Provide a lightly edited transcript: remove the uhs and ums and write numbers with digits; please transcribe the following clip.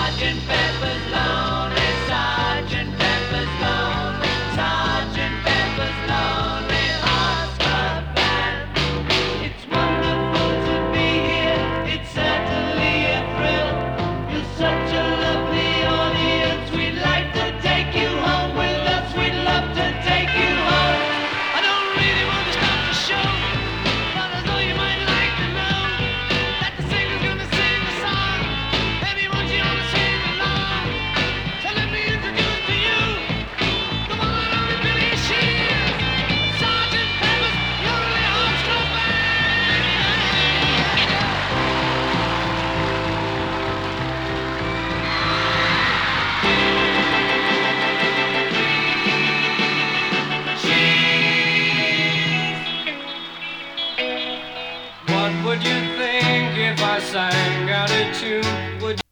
Sergeant Pepper's Lonely, Sergeant Pepper's Lonely, Sergeant Pepper's Lonely Hearts Club Band. It's wonderful to be here, it's certainly a thrill. You're such a lovely audience, we'd like to take you home with us, we'd love to take you home. I don't really want to start the show, but I thought you might like to know that the singer's gonna sing a song, and he wants you all to sing along. So let me introduce to you the one and only Billy Shears, Sergeant Pepper's Lonely Hearts Club Band. What would you think if I sang out a tune? Would